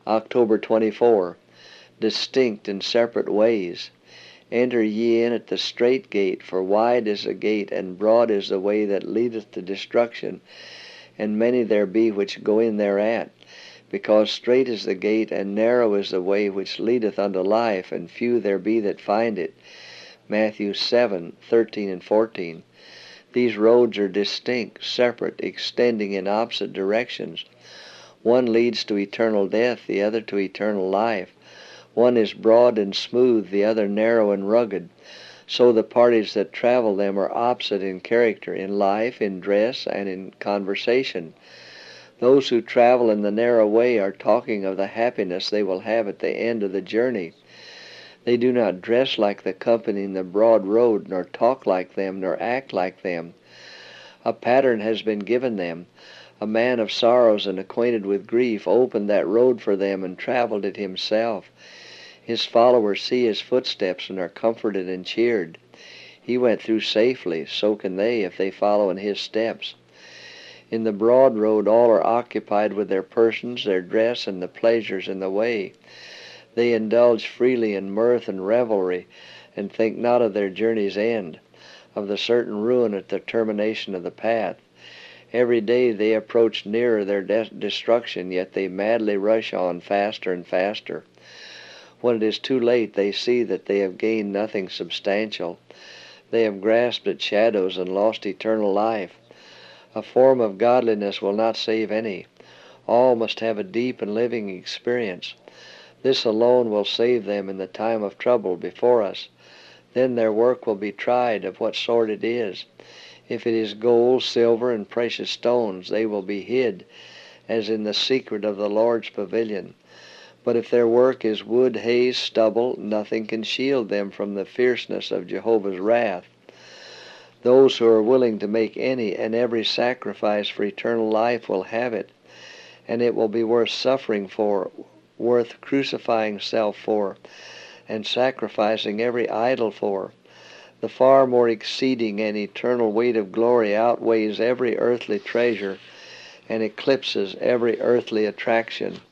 October 24. Distinct and separate ways. Enter ye in at the strait gate, for wide is the gate, and broad is the way that leadeth to destruction, and many there be which go in thereat. Because strait is the gate, and narrow is the way which leadeth unto life, and few there be that find it. Matthew 7:13 and 14. These roads are distinct, separate, extending in opposite directions. One leads to eternal death, the other to eternal life. One is broad and smooth, the other narrow and rugged. So the parties that travel them are opposite in character, in life, in dress, and in conversation. Those who travel in the narrow way are talking of the happiness they will have at the end of the journey. They do not dress like the company in the broad road, nor talk like them, nor act like them. A pattern has been given them. A man of sorrows and acquainted with grief opened that road for them and traveled it himself. His followers see his footsteps and are comforted and cheered. He went through safely, so can they if they follow in his steps. In the broad road all are occupied with their persons, their dress, and the pleasures in the way. They indulge freely in mirth and revelry, and think not of their journey's end, of the certain ruin at the termination of the path. Every day they approach nearer their destruction, yet they madly rush on faster and faster. When it is too late, they see that they have gained nothing substantial. They have grasped at shadows and lost eternal life. A form of godliness will not save any. All must have a deep and living experience. This alone will save them in the time of trouble before us. Then their work will be tried of what sort it is. If it is gold, silver, and precious stones, they will be hid, as in the secret of the Lord's pavilion. But if their work is wood, hay, stubble, nothing can shield them from the fierceness of Jehovah's wrath. Those who are willing to make any and every sacrifice for eternal life will have it, and it will be worth suffering for, worth crucifying self for, and sacrificing every idol for. The far more exceeding and eternal weight of glory outweighs every earthly treasure and eclipses every earthly attraction.